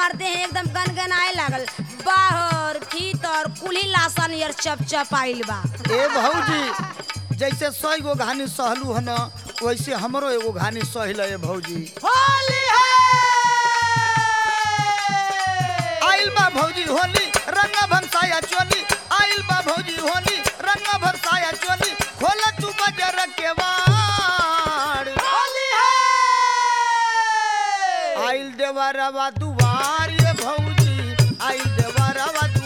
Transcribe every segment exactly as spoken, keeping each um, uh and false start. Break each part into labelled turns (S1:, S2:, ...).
S1: हमार देह एकदम गनगनाए लागल, बाहर भीतर कुली लासन यार चप चप आइल बा।
S2: ए भौजी जैसे सौ गो घानी सहलू हन वैसे हमरो एगो घानी सहिल है भौजी।
S3: होली है
S2: आइल बा भौजी होली रंग भरसाया चोली, आइल बा भौजी होली रंग भरसाया चोली, खोल तू बजर के वाड़।
S3: होली है
S2: आइल देवरवा दुआर ये भौजी, आइल देवरवा दुआर।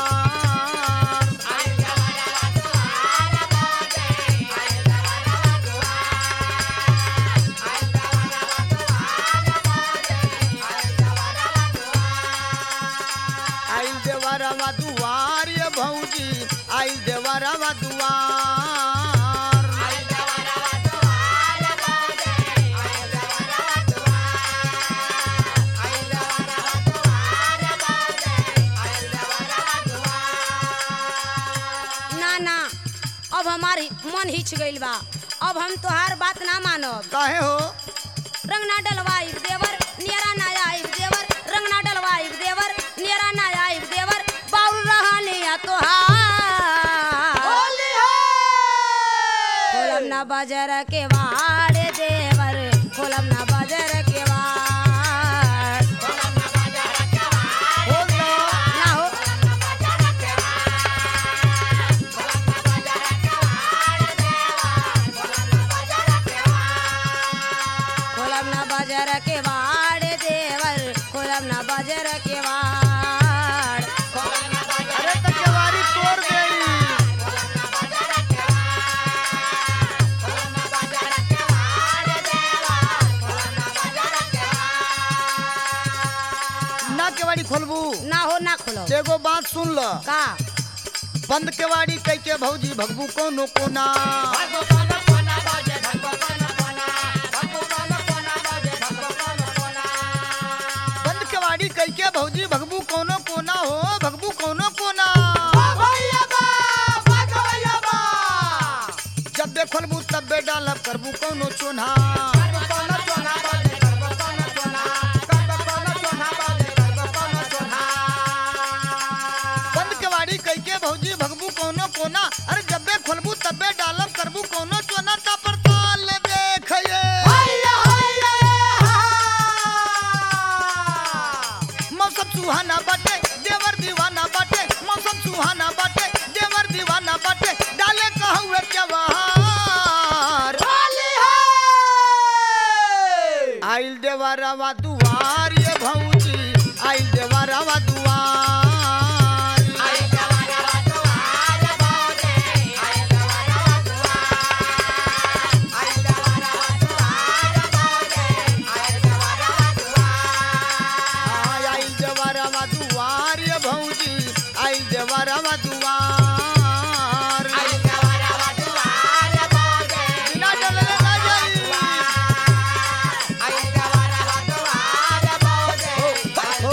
S2: आइल देवरवा दुआर ये भौजी, आइल देवरवा दुआर।
S1: ना ना अब हमारी मन हिच गइल बा, अब हम तोहार बात ना मानब।
S2: काहे हो?
S1: रंग ना डलवाई देवर नियरा ना आई देवर, रंग ना डलवाई देवर नियरा ना आई देवर, बाउल रहनिया तोहार।
S3: होली है
S1: खोलब ना बाजार के वाड़ देवर, खोलब ना बाजार के वाड़।
S2: बोल ना।
S1: ना हो खोलब ना बाजार के वाड़ देवर, खोलब ना बाजार के वाड़।
S2: अरे तो केवाड़ी तोड़ गई। ना केवाड़ी खोलबू।
S1: ना हो ना खोलो
S2: एगो बात सुन ल,
S1: का
S2: बंद केवाड़ी कह के भौजी भगबू कोनो कोना। बंद केवाड़ी कह के भौजी भगबू कोनो कोना हो, भगबू कोनो कोना।
S3: भैया बा भगवैया बा
S2: जब बे खोलबू तब बे डालब करबू कोनो चोना।
S3: करब कोनो चोना बाजे करब कोनो चोना, करब कोनो चोना बाजे करब कोनो चोना।
S2: बंद केवाड़ी कह के भौजी भगबू कोनो कोना, अरे जब बे खोलबू तब बे डालब करबू कोनो चोना। ता पर ताल देखिए
S3: हैया हैया
S2: मौसम सुहाना बाटे देवर दीवाना बाटे, मौसम सुहाना बाटे देवर दीवाना बाटे, डाले कहूँ जवाहर।
S3: होली है
S2: आइल देवरवा दुआर ये भौजी, आइल देवरवा दुआर। आय आइल देवरवा दुआर ये भौजी, आइल देवरवा दुआर। बिना डरले ना जाई। हो,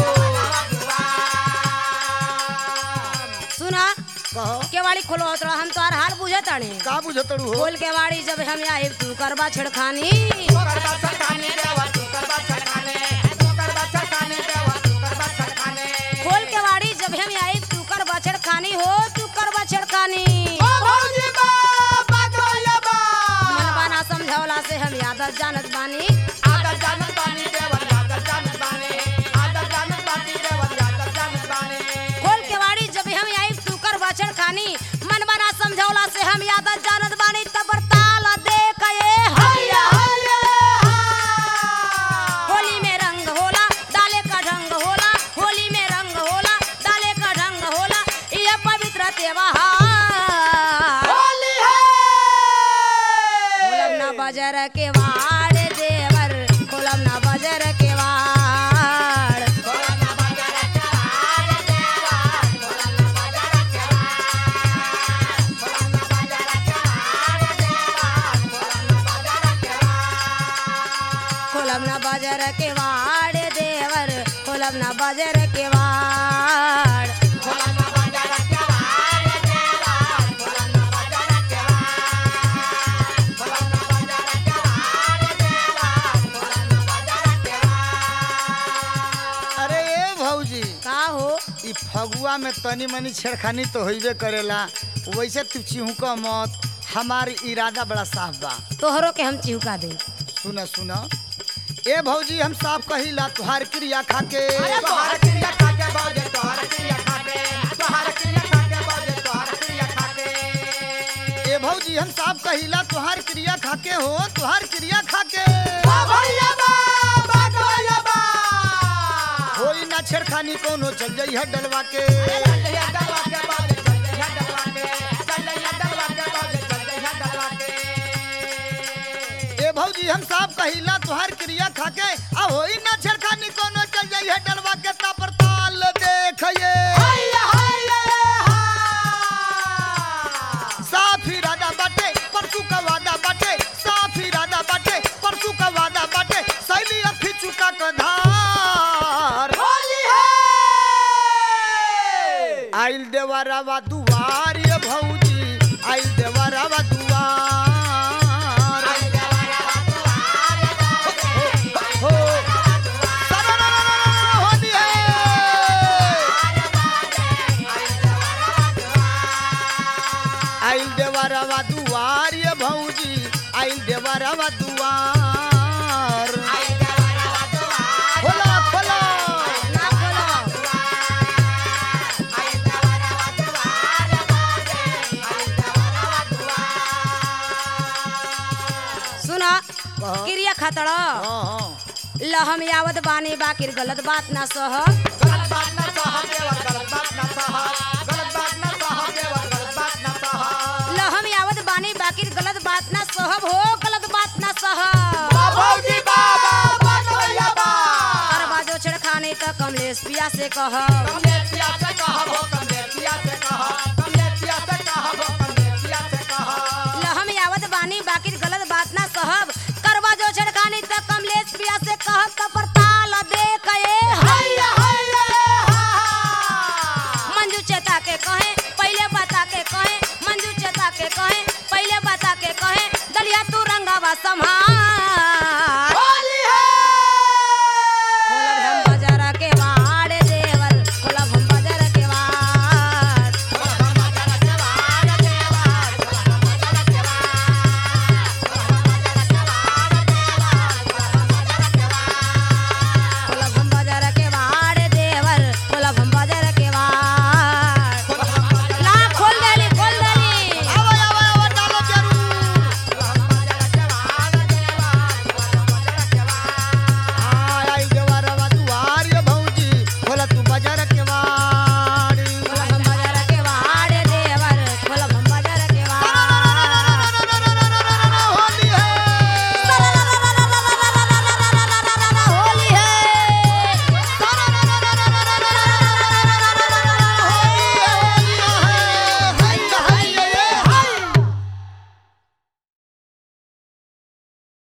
S1: सुना
S2: कहो
S1: केवाड़ी खोलो तोरा हम तोहार हाल बुझतानी।
S2: का बुझतड़ू हो?
S1: खोल केवाड़ी जब हम आए तू करबा छेड़खानी। खोल केवाड़ी जब हम आए तू करबा छेड़खानी हो, तू करबा छेड़खानी। मनबा ना समझौला से हम आदत जानत बानी। खोल केवाड़ी जब हम आए तू करबा छेड़खानी, मनबा ना समझौला से हम आदत जानत बानी। तबर ताल देख ये हैया होली में रंग होला डाले का ढंग होला, होली में रंग होला डाले का ढंग होला, ये पवित्र त्योहार। खोलब ना बाजार के वाड़ देवर, खोलब ना बाजार के वाड़। खोलब ना बाजार के वाड़ देवर, खोलब ना बाजार के वाड़।
S2: फगुआ में तनी मनी छेड़खानी तो होइबे करेला, वैसे तू चिहुक मत, हमार इरादा बड़ा साफ बा।
S1: तोहरो के हम चिहुका दे।
S2: सुन सुन ए भौजी हम साफ कहिला तुहार क्रिया खाके,
S3: तोहर क्रिया खाके बाजे तोहर क्रिया खाके तोहर क्रिया खाके बाजे तोहर क्रिया खाके
S2: ए भौजी हम साफ कहिला तुहार क्रिया खाके हो, तुहार क्रिया खाके
S3: बा भैया बा बा भैया बा
S2: होई ना छेड़खानी कोनो चल जाई है डलवा के।
S3: चल डलवा के बाजे चल डलवा के चल डलवा के बाजे चल डलवा के
S2: ए भौजी हम साफ कहिला तुहार क्रिया खाके आ होई ना छेड़खानी कोनो चल जाई है डलवा के। ता पर ताल देखिए
S3: हैया हैया हा
S2: साफ इरादा बाटे परसू का वादा बाटे, साफ इरादा बाटे परसू का वादा बाटे, सैली अखी चुका का धार
S3: होली है
S2: आइल देवरवा दुआर ये भौजी, आइल देवरवा दुआर हो सररररररर होली है आइल देवरवा दुआर ये भौजी, आइल देवरवा दुआर खोला खोला
S1: ना खोलो। सुना
S2: कहो।
S1: क्रिया खतड़
S2: हाँ हाँ
S1: ल हम यावत बानी बाकिर गलत बात ना सह।
S3: गलत बात ना सह देवर गलत बात ना सह गलत बात ना सह देवर गलत बात ना सह
S1: ल हम यावत बानी बाकिर गलत बात ना सहब हो, गलत बात ना सह।
S3: बा भौजी बा बा बा भैया बा
S1: करवा जो छेड़खानी त कमलेश पिया से कह।
S3: कमलेश पिया से कहब हो कमलेश पिया से कहब